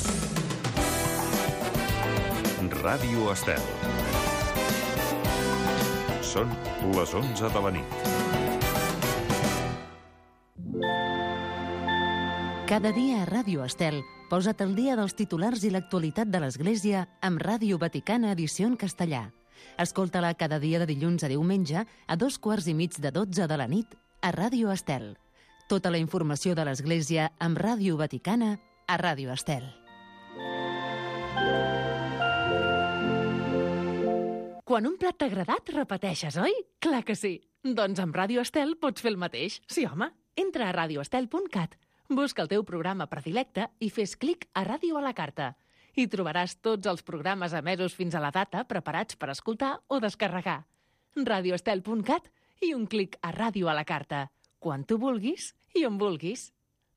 Ràdio Estel. Són les 11 de la nit. Cada dia a Ràdio Estel, posa't al dia dels titulars i l'actualitat de l'Església amb Ràdio Vaticana edició en castellà. Escolta-la cada dia de dilluns a diumenge a 12:15 de la nit a Ràdio Estel. Tota la informació de l'Església amb Ràdio Vaticana a Ràdio Estel. Quan un plat t'ha agradat, repeteixes, oi? Clar que sí. Doncs amb Ràdio Estel pots fer el mateix. Sí, home. Entra a radioestel.cat, busca el teu programa predilecte i fes clic a Ràdio a la carta. Hi trobaràs tots els programes emesos fins a la data preparats per escoltar o descarregar. radioestel.cat i un clic a Ràdio a la carta. Quan tu vulguis i on vulguis.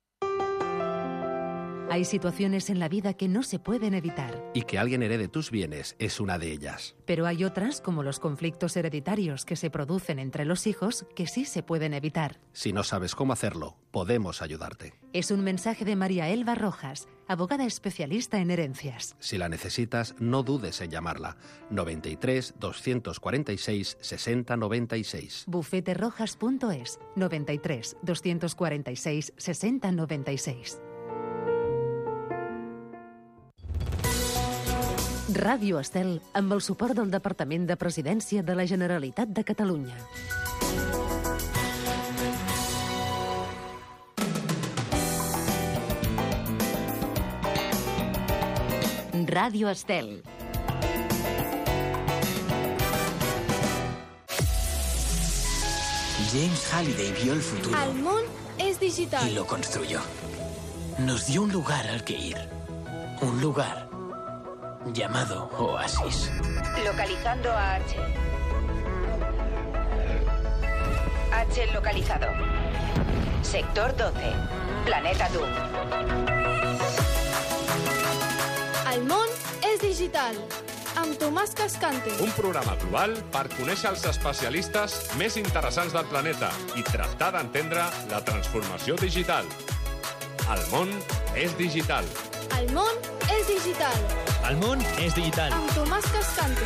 Hay situaciones en la vida que no se pueden evitar. Y que alguien herede tus bienes es una de ellas. Pero hay otras, como los conflictos hereditarios que se producen entre los hijos, que sí se pueden evitar. Si no sabes cómo hacerlo, podemos ayudarte. Es un mensaje de María Elba Rojas, abogada especialista en herencias. Si la necesitas, no dudes en llamarla. 93 246 60 96. Bufeterojas.es 93 246 60 96. Ràdio Estel, amb el suport del Departament de Presidència de la Generalitat de Catalunya. Ràdio Estel. James Halliday vio el futuro. El món es digital. Y lo construyó. Nos dio un lugar al que ir. Un lugar llamado Oasis. Localizando a H. H localizado. Sector 12. Planeta Doom. El món és digital. Amb Tomàs Cascante. Un programa global per conèixer els especialistes més interessants del planeta i tractar d'entendre la transformació digital. El món és digital. El món és digital. El món és digital. Amb Tomàs Cascante.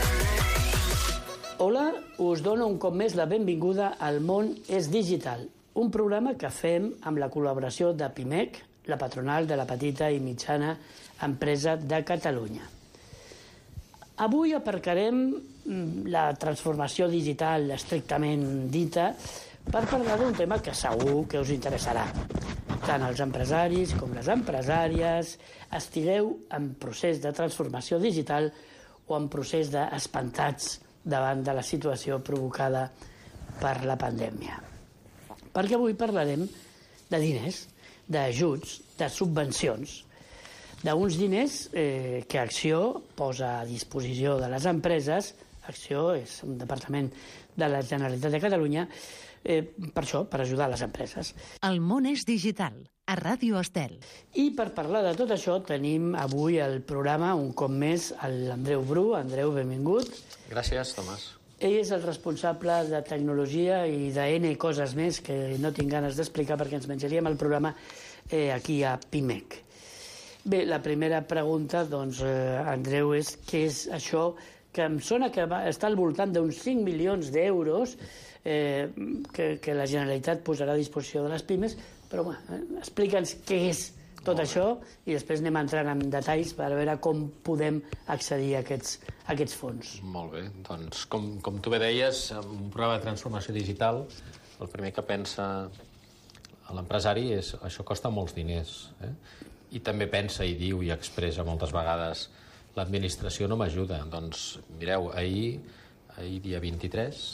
Hola, us dono un cop més la benvinguda al Món és digital, un programa que fem amb la col·laboració de PIMEC, la patronal de la petita i mitjana empresa de Catalunya. Avui aparcarem la transformació digital estrictament dita per parlar d'un tema que segur que us interessarà. Tant els empresaris com les empresàries estigueu en procés de transformació digital o en procés d'espantats davant de la situació provocada per la pandèmia. Perquè avui parlarem de diners, d'ajuts, de subvencions, d'uns diners que Acció posa a disposició de les empreses. Acció és un departament de la Generalitat de Catalunya, per això, per ajudar les empreses. El món és digital, a Ràdio Estel. I per parlar de tot això tenim avui al programa un cop més l'Andreu Bru. Andreu, benvingut. Gràcies, Tomàs. Ell és el responsable de tecnologia i de N coses més que no tinc ganes d'explicar perquè ens menjaríem el programa aquí a PIMEC. Bé, la primera pregunta, doncs, Andreu, és què és això que em sona que està al voltant d'uns 5 milions d'euros que la Generalitat posarà a disposició de les pimes, però explica'ns què és tot això i després anem entrant en detalls per veure com podem accedir a aquests fons. Molt bé, doncs com tu bé deies, en un programa de transformació digital el primer que pensa l'empresari és això costa molts diners, i també pensa i diu i expressa moltes vegades l'administració no m'ajuda. Doncs mireu, ahir dia 23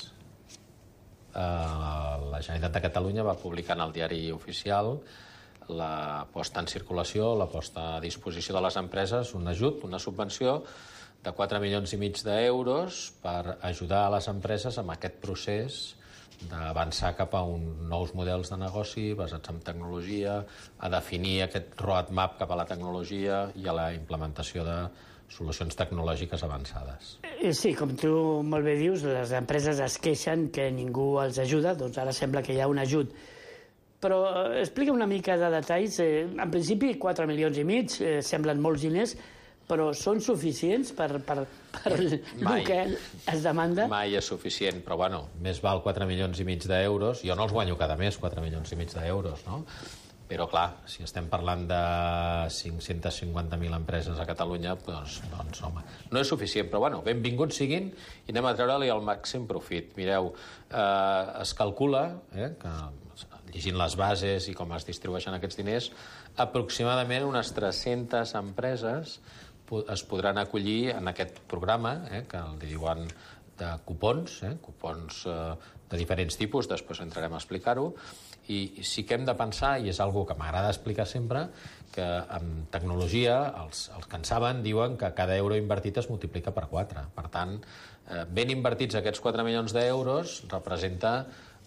la Generalitat de Catalunya va publicar en el diari oficial la posta en circulació, la posta a disposició de les empreses, un ajut, una subvenció de 4,5 milions d'euros per ajudar a les empreses amb aquest procés d'avançar cap a nous models de negoci basats en tecnologia, a definir aquest roadmap cap a la tecnologia i a la implementació de solucions tecnològiques avançades. Sí, com tu molt bé dius, les empreses es queixen que ningú els ajuda, doncs ara sembla que hi ha un ajut Però explica una mica de detalls. En principi, 4 milions i mig semblen molts diners, però són suficients per el que es demanda? Mai és suficient, però bueno, més val 4 milions i mig d'euros. Jo no els guanyo cada mes, 4 milions i mig d'euros, no? Però, clar, si estem parlant de 550.000 empreses a Catalunya, doncs, home, no és suficient. Però, bueno, benvinguts siguin i anem a treure-li el màxim profit. Mireu, es calcula, que llegint les bases i com es distribueixen aquests diners, aproximadament unes 300 empreses es podran acollir en aquest programa, que li diuen de cupons, cupons de diferents tipus, després entrarem a explicar-ho, i sí que hem de pensar, i és una que m'agrada explicar sempre, que en tecnologia els que en saben diuen que cada euro invertit es multiplica per 4. Per tant, ben invertits aquests 4 milions d'euros representa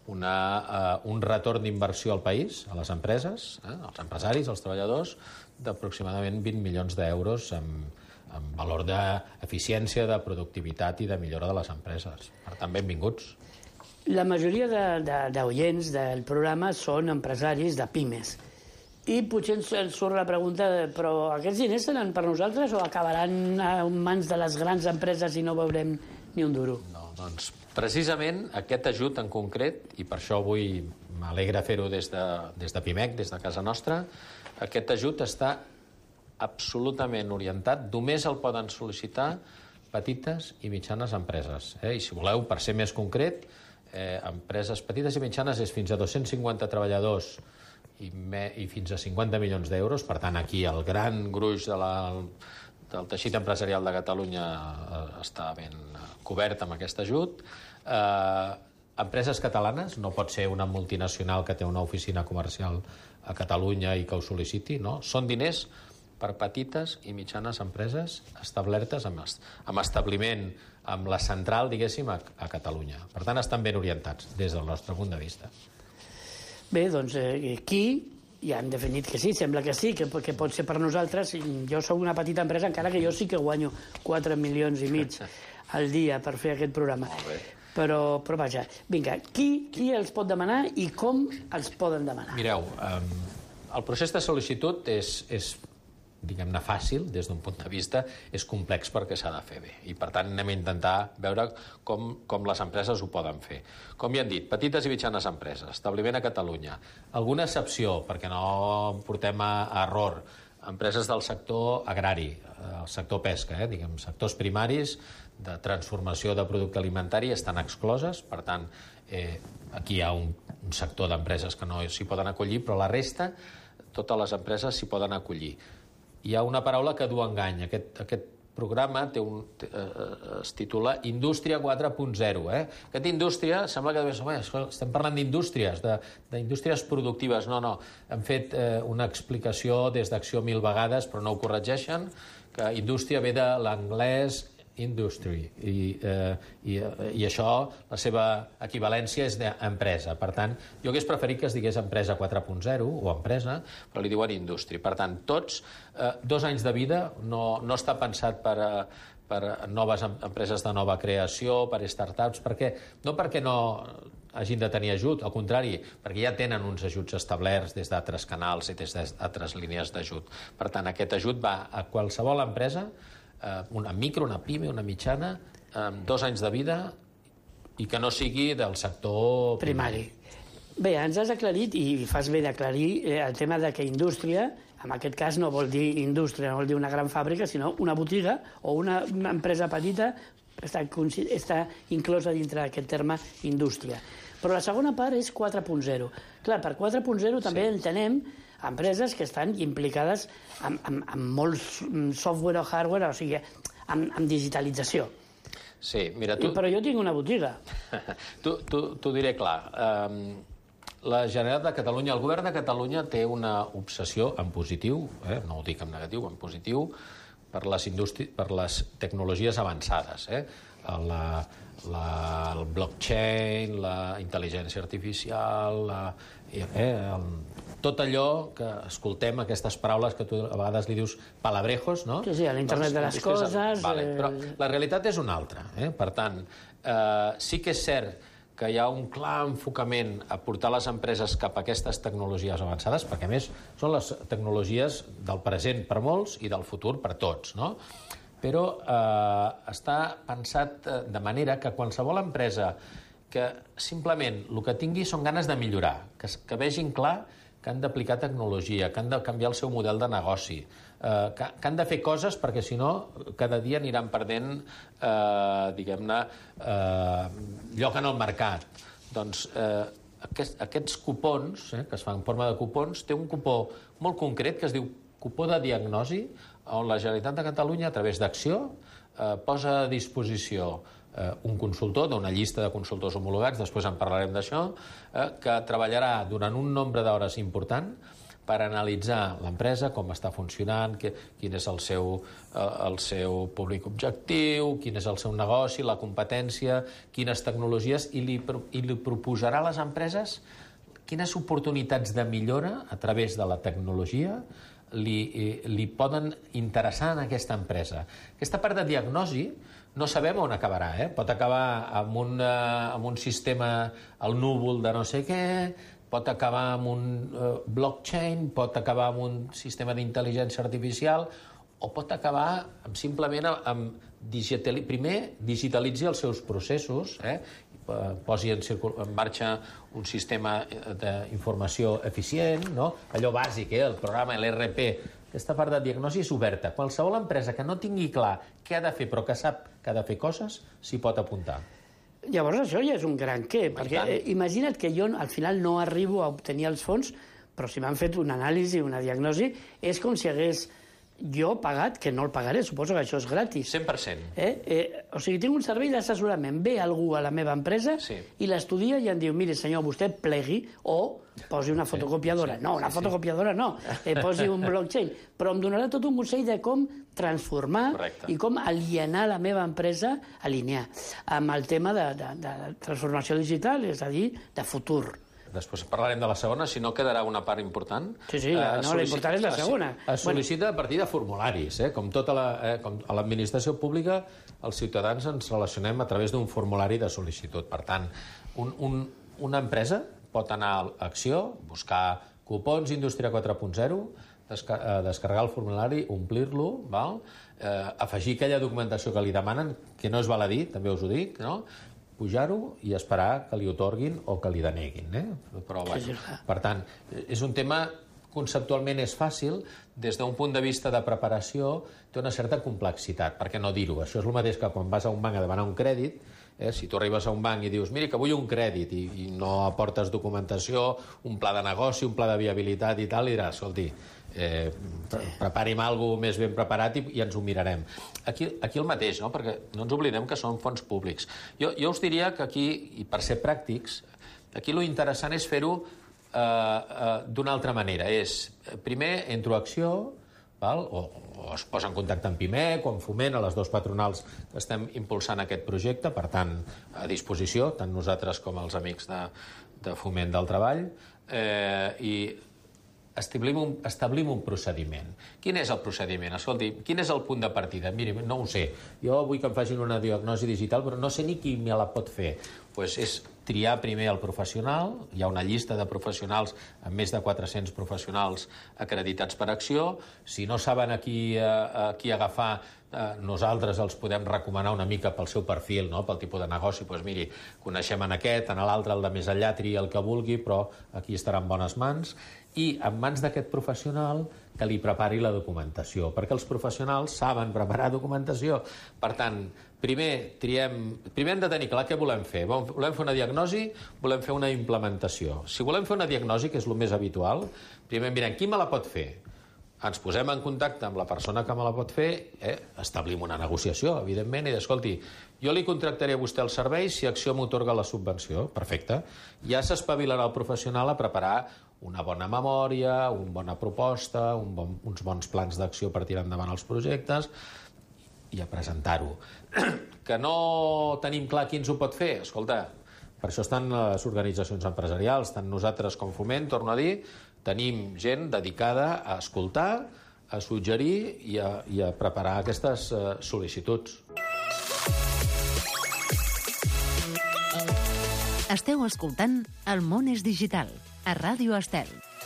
un retorn d'inversió al país, a les empreses, als empresaris, als treballadors, d'aproximadament 20 milions d'euros en valor d'eficiència, de productivitat i de millora de les empreses. Per tant, benvinguts. La majoria d'oients del programa són empresaris de pimes. I potser ens surt la pregunta, però aquests diners seran per nosaltres o acabaran en mans de les grans empreses i no veurem ni un duro? No, doncs precisament aquest ajut en concret, i per això avui m'alegra fer-ho des de PIMEC, des de casa nostra, aquest ajut està absolutament orientat, només el poden sol·licitar petites i mitjanes empreses. I si voleu, per ser més concret, empreses petites i mitjanes és fins a 250 treballadors i fins a 50 milions d'euros. Per tant, aquí el gran gruix del teixit empresarial de Catalunya està ben cobert amb aquest ajut. Empreses catalanes, no pot ser una multinacional que té una oficina comercial a Catalunya i que ho sol·liciti, no? Són diners per petites i mitjanes empreses establertes amb establiment, amb la central, diguéssim, a Catalunya. Per tant, estan ben orientats des del nostre punt de vista. Bé, doncs, qui? Ja hem definit que sí, sembla que sí, que pot ser per nosaltres. Jo sóc una petita empresa, encara que jo sí que guanyo 4 milions i mig al dia per fer aquest programa. Però vaja, vinga, qui els pot demanar i com els poden demanar? Mireu, el procés de sol·licitud és diguem-ne fàcil, des d'un punt de vista, és complex perquè s'ha de fer bé. I, per tant, anem a intentar veure com les empreses ho poden fer. Com ja han dit, petites i mitjanes empreses, establiment a Catalunya. Alguna excepció, perquè no portem a error, empreses del sector agrari, el sector pesca, diguem, sectors primaris de transformació de producte alimentari estan excloses, per tant, aquí hi ha un sector d'empreses que no s'hi poden acollir, però la resta, totes les empreses s'hi poden acollir. Hi ha una paraula que du engany. Aquest programa es titula Indústria 4.0. Aquesta indústria, sembla que estem parlant d'indústries, d'indústries productives. No. Hem fet una explicació des d'Acció 1000 vegades, però no ho corregeixen, que indústria ve de l'anglès industry, i això, la seva equivalència és d'empresa. Per tant, jo hagués preferit que es digués empresa 4.0 o empresa, però li diuen indústria. Per tant, tots, 2 anys de vida, no està pensat per noves empreses de nova creació, per startups, no perquè no hagin de tenir ajut, al contrari, perquè ja tenen uns ajuts establerts des d'altres canals i des d'altres línies d'ajut. Per tant, aquest ajut va a qualsevol empresa, una micro, una pime, una mitjana, 2 anys de vida i que no sigui del sector primari. Bé, ens has aclarit, i fas bé d'aclarir, el tema de que indústria, en aquest cas no vol dir indústria, no vol dir una gran fàbrica, sinó una botiga o una empresa petita està inclosa dintre d'aquest terme indústria. Però la segona part és 4.0. Clar, per 4.0 també entenem empreses que estan implicades en molts software o hardware, o sigui, en digitalització. Sí, mira, tu... Però jo tinc una botiga. T'ho diré clar. La Generalitat de Catalunya, el govern de Catalunya té una obsessió en positiu, no ho dic en negatiu, en positiu, per les tecnologies avançades. El blockchain, la intel·ligència artificial, tot allò que escoltem, aquestes paraules que tu a vegades li dius palabrejos, no? Sí, l'internet de les coses... Però la realitat és una altra. Per tant, sí que és cert que hi ha un clar enfocament a portar les empreses cap a aquestes tecnologies avançades, perquè, a més, són les tecnologies del present per molts i del futur per tots, no? Però està pensat de manera que qualsevol empresa que simplement el que tingui són ganes de millorar, que vegin clar que han d'aplicar tecnologia, que han de canviar el seu model de negoci, que han de fer coses perquè, si no, cada dia aniran perdent, diguem-ne, lloc en el mercat. Doncs aquests cupons, que es fan en forma de cupons, té un cupó molt concret que es diu cupó de diagnosi, on la Generalitat de Catalunya, a través d'Acció, posa a disposició un consultor d'una llista de consultors homologats, després en parlarem d'això, que treballarà durant un nombre d'hores important per analitzar l'empresa, com està funcionant, quin és el seu públic objectiu, quin és el seu negoci, la competència, quines tecnologies, i li proposarà a les empreses quines oportunitats de millora a través de la tecnologia li poden interessar en aquesta empresa. Aquesta part de diagnosi no sabem on acabarà, Pot acabar amb un sistema al núvol de no sé què, pot acabar amb un blockchain, pot acabar amb un sistema d'intel·ligència artificial, o pot acabar simplement amb primer digitalitzi els seus processos, posi en marxa un sistema d'informació eficient, allò bàsic, el programa, l'ERP. Aquesta part de diagnosi és oberta. Qualsevol empresa que no tingui clar què ha de fer, però que sap que ha de fer coses, s'hi pot apuntar. Llavors això ja és un gran què, perquè imagina't que jo al final no arribo a obtenir els fons, però si m'han fet una anàlisi, una diagnosi, és com si hagués jo pagat, que no el pagaré, suposo que això és gratis. 100%. O sigui, tinc un servei d'assessorament, ve algú a la meva empresa i l'estudia i em diu, mire senyor, vostè plegui o posi una fotocopiadora. No, una fotocopiadora no, posi un blockchain. Però em donarà tot un consell de com transformar i com alienar la meva empresa, alinear, amb el tema de transformació digital, és a dir, de futur. Després parlarem de la segona, si no quedarà una part important. Sí, la important és la segona. Es sol·licita a partir de formularis. Com a l'administració pública, els ciutadans ens relacionem a través d'un formulari de sol·licitud. Per tant, una empresa pot anar a Acció, buscar cupons Indústria 4.0, descarregar el formulari, omplir-lo, afegir aquella documentació que li demanen, que no és baladí, també us ho dic, pujar-ho i esperar que li otorguin o que li deneguin. Però, per tant, és un tema conceptualment és fàcil, des d'un punt de vista de preparació té una certa complexitat, per què no dir-ho? Això és el mateix que quan vas a un banc a demanar un crèdit, si tu arribes a un banc i dius, mira, que vull un crèdit, i no aportes documentació, un pla de negoci, un pla de viabilitat i tal, i diràs, escolti, prepari'm alguna cosa més ben preparat i ens ho mirarem. Aquí el mateix, perquè no ens oblidem que són fons públics. Jo us diria que aquí, i per ser pràctics, aquí lo interessant és fer-ho d'una altra manera. Primer, entro a Acció, o es posa en contacte amb PIMEC o amb Foment, a les dues patronals que estem impulsant aquest projecte, per tant, a disposició, tant nosaltres com els amics de Foment del Treball, i establim un procediment. Quin és el procediment? Escolti, quin és el punt de partida? Miri, no ho sé. Jo vull que em facin una diagnosi digital, però no sé ni qui me la pot fer. Doncs és triar primer el professional. Hi ha una llista de professionals, amb més de 400 professionals acreditats per Acció. Si no saben a qui agafar, nosaltres els podem recomanar una mica pel seu perfil, pel tipus de negoci. Doncs miri, coneixem en aquest, en l'altre, el de més enllà, tria el que vulgui, però aquí estarà en bones mans. I en mans d'aquest professional que li prepari la documentació, perquè els professionals saben preparar documentació. Per tant, primer hem de tenir clar què volem fer. Volem fer una diagnosi, volem fer una implementació. Si volem fer una diagnosi, que és el més habitual, primer mirem qui me la pot fer. Ens posem en contacte amb la persona que me la pot fer, establim una negociació, evidentment, i escolti, jo li contractaré a vostè el servei si Acció m'atorga la subvenció. Perfecte. Ja s'espavilarà el professional a preparar una bona memòria, una bona proposta, uns bons plans d'acció per tirar endavant els projectes i a presentar-ho. Que no tenim clar qui ens ho pot fer? Escolta, per això estan les organitzacions empresarials, tant nosaltres com Foment, torno a dir, tenim gent dedicada a escoltar, a suggerir i a preparar aquestes sol·licituds. Esteu escoltant El món és digital, a Ràdio Estel.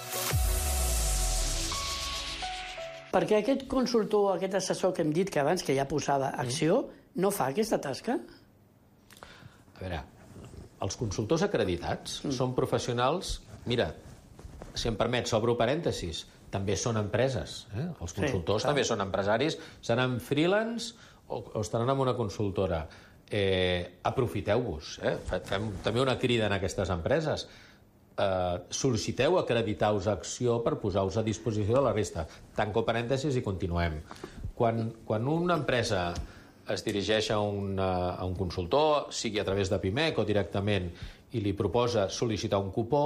Perquè aquest consultor, aquest assessor que hem dit que abans, que ja posava acció, no fa aquesta tasca? A veure, els consultors acreditats són professionals... Mira, si em permets, obro parèntesis, també són empreses. Els consultors també són empresaris, seran freelance o estaran en una consultora. Aprofiteu-vos, fem també una crida en aquestes empreses. Sol·liciteu acreditar-vos acció per posar-vos a disposició de la resta. Tanco parèntesis i continuem. Quan una empresa es dirigeix a un consultor, sigui a través de PIMEC o directament, i li proposa sol·licitar un cupó,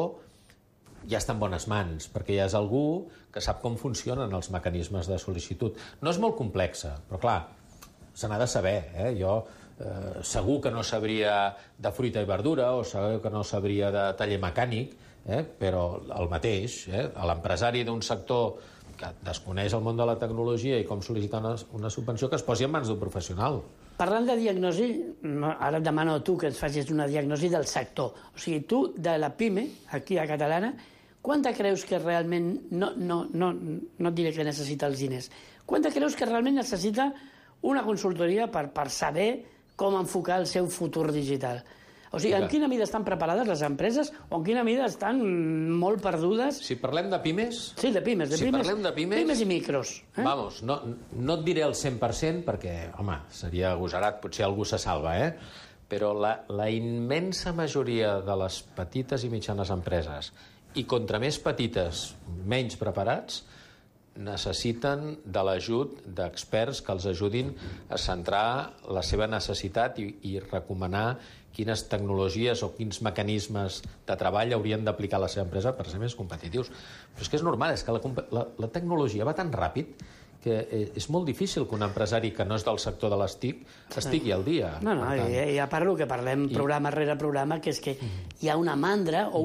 ja està en bones mans, perquè ja és algú que sap com funcionen els mecanismes de sol·licitud. No és molt complexa, però clar, se n'ha de saber. Jo segur que no sabria de fruita i verdura o segur que no sabria de taller mecànic, però el mateix, l'empresari d'un sector que desconeix el món de la tecnologia i com sol·licitar una subvenció, que es posi en mans d'un professional. Parlant de diagnosi, ara et demano a tu que ens facis una diagnosi del sector. O sigui, tu, de la PIME, aquí a Catalana, quanta creus que realment, no et diré que necessita els diners, quanta creus que realment necessita una consultoria per saber com enfocar el seu futur digital? O sigui, en quina mida estan preparades les empreses o en quina mida estan molt perdudes? Si parlem de pimes... Sí, de pimes. Si parlem de pimes... Pimes i micros. Vamos, no et diré el 100% perquè, home, seria agosarat, potser algú se salva, però la immensa majoria de les petites i mitjanes empreses, i contra més petites, menys preparats, necessiten de l'ajut d'experts que els ajudin a centrar la seva necessitat i recomanar quines tecnologies o quins mecanismes de treball haurien d'aplicar a la seva empresa per ser més competitius. Però és que és normal, és que la tecnologia va tan ràpid que és molt difícil que un empresari que no és del sector de les TIC estigui al dia. No, ja parlo que parlem programa rere programa, que és que hi ha una mandra o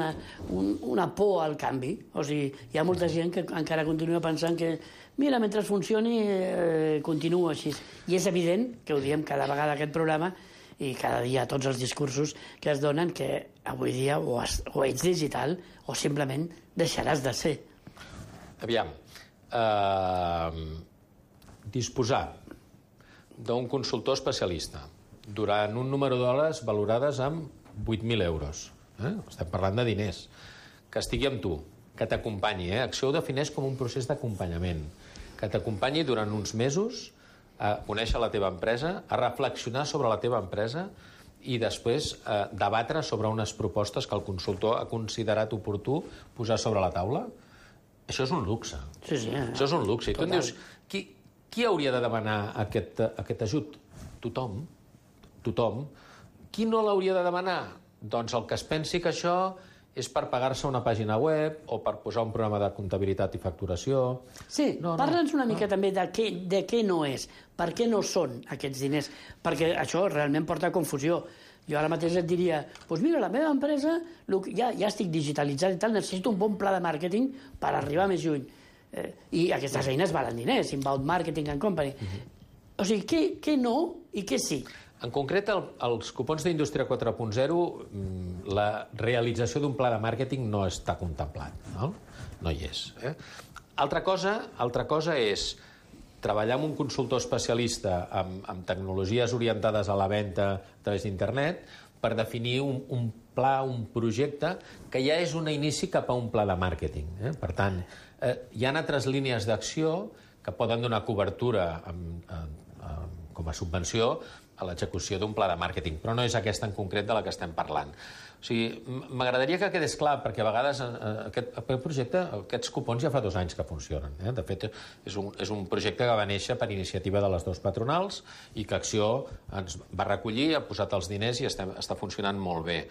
una por al canvi. O sigui, hi ha molta gent que encara continua pensant que mira, mentre funcioni, continua així. I és evident, que ho diem cada vegada aquest programa, i cada dia tots els discursos que es donen, que avui dia o ets digital o simplement deixaràs de ser. Aviam, disposar d'un consultor especialista durant un número d'hores valorades amb 8.000 euros. Estem parlant de diners. Que estigui amb tu, que t'acompanyi. Acció ho defineix com un procés d'acompanyament. Que t'acompanyi durant uns mesos a conèixer la teva empresa, a reflexionar sobre la teva empresa i després debatre sobre unes propostes que el consultor ha considerat oportú posar sobre la taula. Això és un luxe. Sí. Això és un luxe. I tu em dius, qui hauria de demanar aquest ajut? Tothom. Qui no l'hauria de demanar? Doncs el que es pensi que això és per pagar-se una pàgina web o per posar un programa de comptabilitat i facturació. Sí, parla'ns una mica també de què no és, per què no són aquests diners, perquè això realment porta a confusió. Jo ara mateix et diria, doncs mira, la meva empresa ja estic digitalitzat i tal, necessito un bon pla de màrqueting per arribar més lluny. I aquestes eines valen diners, Inbound Marketing and Company. O sigui, què no i què sí? En concret, els cupons d'Indústria 4.0, la realització d'un pla de màrqueting no està contemplat, no hi és. Altra cosa és treballar amb un consultor especialista amb tecnologies orientades a la venda a través d'internet per definir un pla, un projecte que ja és un inici cap a un pla de màrqueting. Per tant, hi ha altres línies d'acció que poden donar cobertura com a subvenció a l'execució d'un pla de màrqueting, però no és aquesta en concret de la que estem parlant. O sigui, m'agradaria que quedés clar, perquè a vegades aquest projecte, aquests cupons ja fa 2 anys que funcionen. De fet, és un projecte que va néixer per iniciativa de les 2 patronals i que Acció ens va recollir, ha posat els diners i està funcionant molt bé.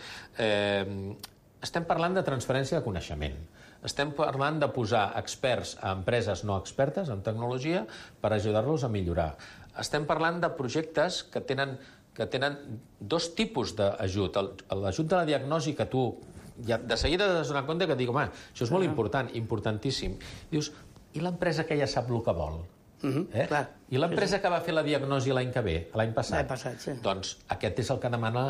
Estem parlant de transferència de coneixement. Estem parlant de posar experts a empreses no expertes en tecnologia per ajudar-los a millorar. Estem parlant de projectes que tenen 2 tipus d'ajut. L'ajut de la diagnosi, que tu de seguida has de donar compte que et dic, home, això és molt important, importantíssim. Dius, i l'empresa que ja sap el que vol? I l'empresa que va fer la diagnosi l'any que ve, l'any passat? L'any passat, sí. Doncs aquest és el que demana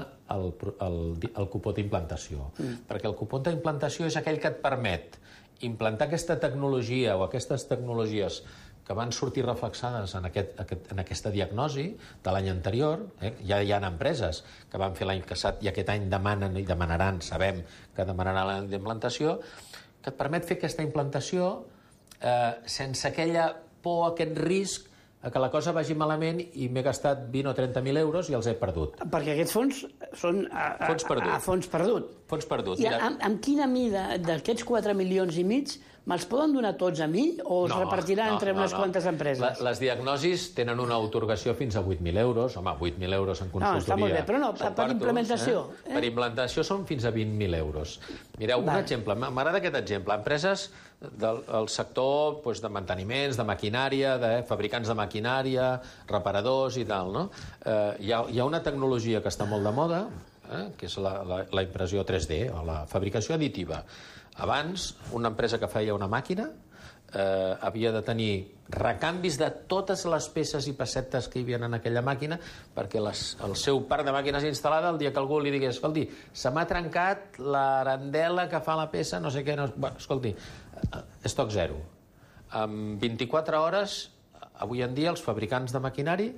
el cupó d'implantació. Perquè el cupó d'implantació és aquell que et permet implantar aquesta tecnologia o aquestes tecnologies que van sortir reflexades en aquesta diagnosi de l'any anterior. Ja hi ha empreses que van fer l'any passat i aquest any demanen i demanaran, sabem que demanaran la implantació, que et permet fer aquesta implantació sense aquella por, aquest risc que la cosa vagi malament i m'he gastat 20 o 30.000 euros i els he perdut. Perquè aquests fons són a fons perdut. Fons perdut. I amb quina mida d'aquests 4,5 milions me'ls poden donar tots a mi o es repartiran entre unes quantes empreses? Les diagnosis tenen una atorgació fins a 8.000 euros. Home, 8.000 euros en consultoria. Està molt bé, però no, per implementació. Per implantació són fins a 20.000 euros. Mireu, un exemple, m'agrada aquest exemple. Empreses del sector de manteniments, de maquinària, de fabricants de maquinària, reparadors i tal, no? Hi ha una tecnologia que està molt de moda, que és la impressió 3D, o la fabricació additiva. Abans, una empresa que feia una màquina havia de tenir recanvis de totes les peces i pessetes que hi havia en aquella màquina perquè el seu parc de màquines instal·lada, el dia que algú li digués, escolti, se m'ha trencat l'arandela que fa la peça, no sé què... Escolti, estoc zero. En 24 hores, avui en dia, els fabricants de maquinari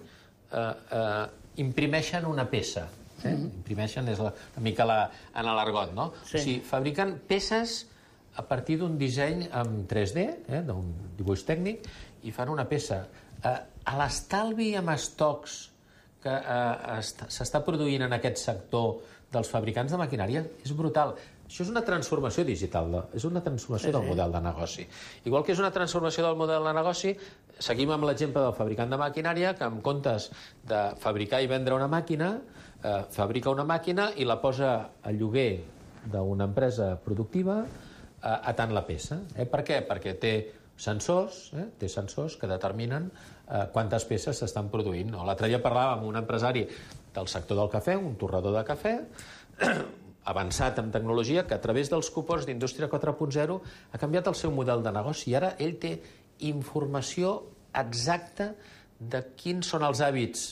imprimeixen una peça. Imprimeixen és una mica en l'argot, no? O sigui, fabriquen peces a partir d'un disseny en 3D, d'un dibuix tècnic, i fan una peça. A l'estalvi amb estocs que s'està produint en aquest sector dels fabricants de maquinària és brutal. Això és una transformació digital, és una transformació del model de negoci. Igual que és una transformació del model de negoci, seguim amb l'exemple del fabricant de maquinària, que en comptes de fabricar i vendre una màquina, fabrica una màquina i la posa a lloguer d'una empresa productiva atant la peça. Per què? Perquè té sensors que determinen quantes peces s'estan produint. L'altre dia parlàvem amb un empresari del sector del cafè, un torrador de cafè, avançat en tecnologia, que a través dels cupons d'Indústria 4.0 ha canviat el seu model de negoci i ara ell té informació exacta de quins són els hàbits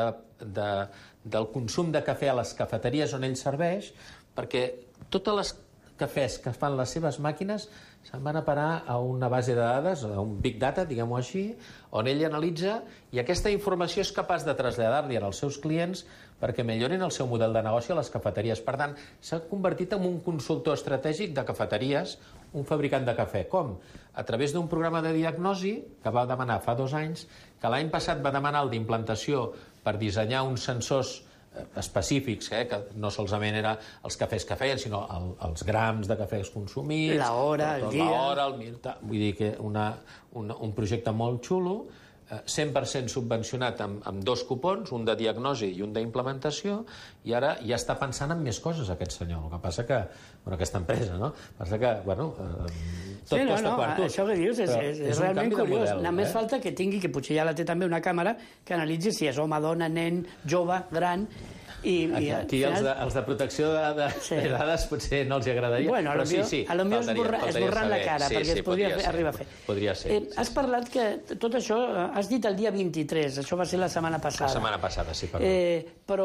del consum de cafè a les cafeteries on ell serveix, perquè totes les cafès que fan les seves màquines se'n van a parar a una base de dades, a un big data, diguem-ho així, on ell analitza i aquesta informació és capaç de traslladar-li als seus clients perquè millorin el seu model de negoci a les cafeteries. Per tant, s'ha convertit en un consultor estratègic de cafeteries, un fabricant de cafè. Com? A través d'un programa de diagnosi que va demanar fa 2 anys, que l'any passat va demanar el d'implantació per dissenyar uns sensors específics, que no solament eren els cafès que feien, sinó els grams de cafès consumits, l'hora, el dia... Vull dir que un projecte molt xulo, 100% subvencionat amb 2 cupons, un de diagnosi i un d'implementació, i ara ja està pensant en més coses, aquest senyor. El que passa que, aquesta empresa, no? Passa que, tot costa quartos. Això que dius és realment curiós. Només falta que tingui, que potser ja la té també, una càmera que analitzi si és home, dona, nen, jove, gran... Aquí els de protecció de dades potser no els agradaria, però sí, esborrant la cara, perquè es podria arribar a fer. Podria ser. Has parlat que tot això, has dit el dia 23, això va ser la setmana passada. La setmana passada, sí, perdó. Però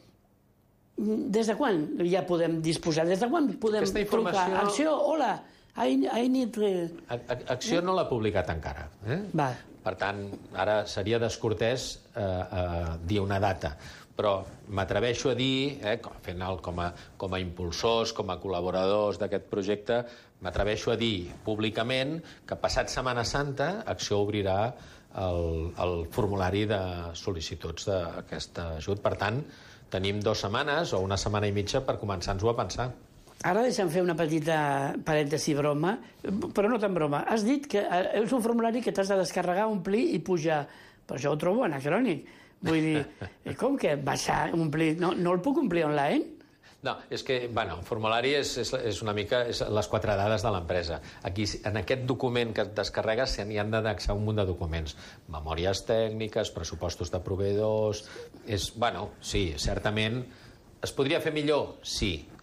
des de quan ja podem disposar? Des de quan podem trucar? Acció, hola, I need... Acció no l'ha publicat encara. Per tant, ara seria descortès dir una data. Però m'atreveixo a dir, al final, com a impulsors, com a col·laboradors d'aquest projecte, m'atreveixo a dir públicament que passat Setmana Santa Acció obrirà el formulari de sol·licituds d'aquest ajut. Per tant, tenim 2 setmanes o 1 setmana i mitja per començar-nos-ho a pensar. Ara deixa'm fer una petita parèntesi broma, però no tan broma. Has dit que és un formulari que t'has de descarregar, omplir i pujar. Però això ho trobo anacrònic. Vull dir, com que baixar, omplir... No el puc omplir online? No, és que, el formulari és una mica les 4 dades de l'empresa. Aquí, en aquest document que et descarregues, s'hi han d'anexar un munt de documents. Memòries tècniques, pressupostos de proveïdors... Sí, certament... Es podria fer millor? Sí.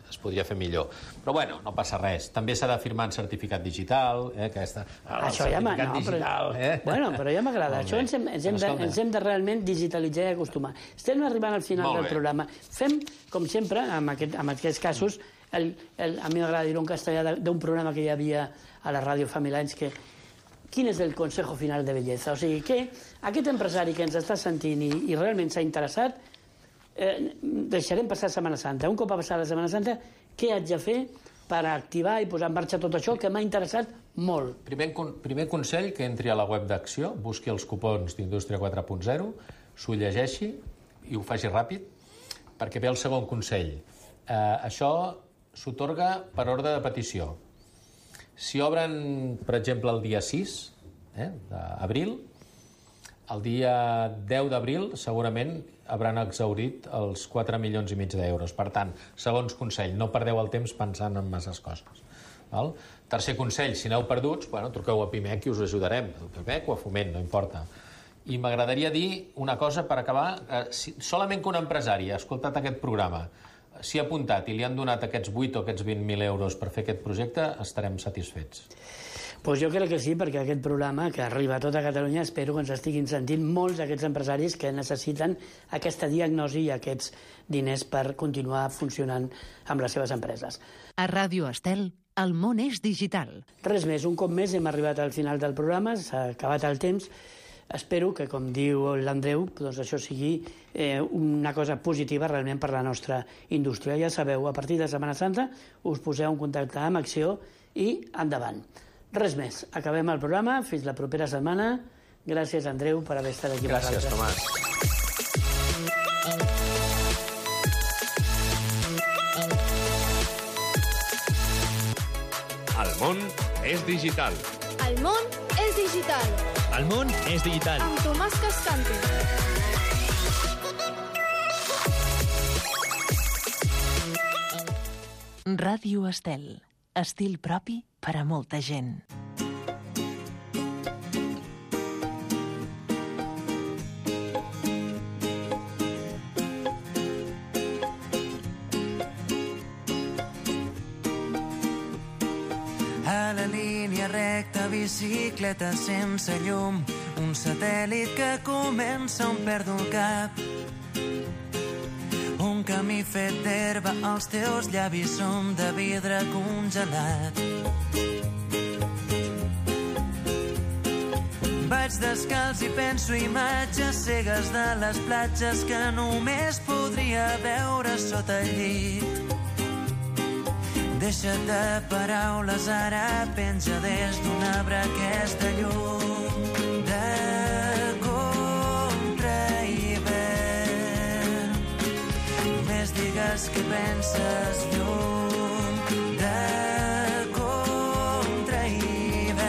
es podria fer millor. Però bueno, no passa res. També s'ha de firmar en certificat digital, Això ja però ja m'agrada. Això ens hem de realment digitalitzar i acostumar. Estem arribant al final del programa. Fem, com sempre, en aquests casos, a mi m'agrada dir-ho en castellà, d'un programa que hi havia a la ràdio fa 1000 anys, que quin és el consejo final de bellesa? O sigui, que aquest empresari que ens està sentint i realment s'ha interessat, deixarem passar Setmana Santa. Un cop ha passat la Setmana Santa, què haig de fer per activar i posar en marxa tot això que m'ha interessat molt? Primer consell, que entri a la web d'Acció, busqui els cupons d'Indústria 4.0, s'ho llegeixi i ho faci ràpid, perquè ve el segon consell. Això s'atorga per ordre de petició. Si obren, per exemple, el dia 6 d'abril, el dia 10 d'abril segurament hauran exhaurit els 4,5 milions d'euros. Per tant, segons consell, no perdeu el temps pensant en masses coses. Tercer consell, si aneu perduts, truqueu a Pimec i us ajudarem. A Pimec o a Foment, no importa. I m'agradaria dir una cosa per acabar. Solament que un empresari ha escoltat aquest programa, s'hi ha apuntat i li han donat aquests 8 o aquests 20.000 euros per fer aquest projecte, estarem satisfets. Doncs jo crec que sí, perquè aquest programa, que arriba a tota Catalunya, espero que ens estiguin sentint molts d'aquests empresaris que necessiten aquesta diagnosi i aquests diners per continuar funcionant amb les seves empreses. A Ràdio Estel, el món és digital. Res més, un cop més hem arribat al final del programa, s'ha acabat el temps. Espero que, com diu l'Andreu, doncs això sigui una cosa positiva realment per la nostra indústria. Ja sabeu, a partir de Setmana Santa us poseu en contacte amb Acció i endavant. Res més, acabem el programa, fins la propera setmana. Gràcies, Andreu, per haver estat aquí. Gràcies, Tomàs. El món és digital. El món és digital. El món és digital. Amb Tomàs Cascante. Ràdio Estel. Estil propi per a molta gent. A la línia recta, bicicleta sense llum, un satèl·lit que comença on perdo el cap. Un camí fet d'herba, els teus llavis són de vidre congelat. Vaig descalç i penso imatges cegues de les platges que només podria veure sota el llit. Deixa't de paraules, ara penja des d'un arbre aquesta llum de digues que penses llum de contrahivern.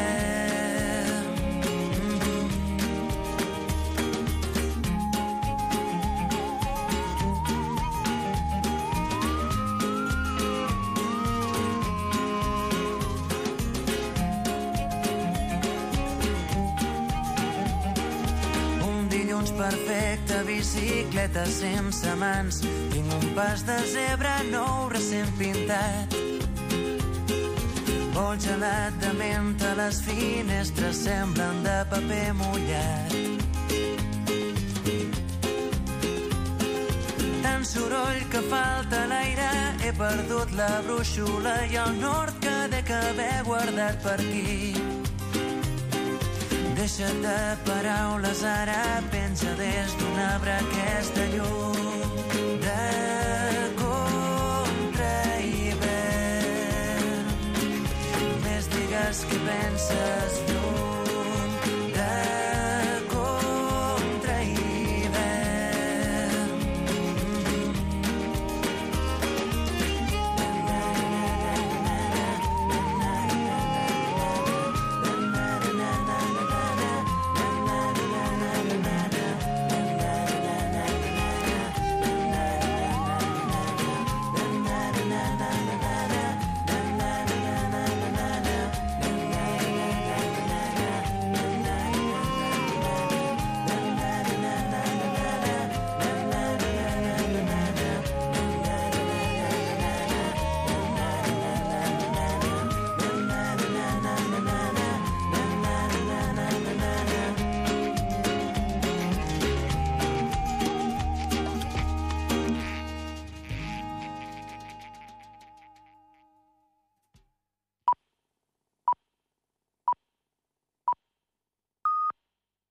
Un dilluns perfecte, bicicleta sense mans, tinc un pas de zebra nou recent pintat. Vol gelat de menta, les finestres semblen de paper mullat. Tant soroll que falta l'aire, he perdut la brúixola i el nord que dec haver guardat per aquí. Deixa't de paraules, ara penja des d'un arbre aquesta llum de contrahivern. Més digues que penses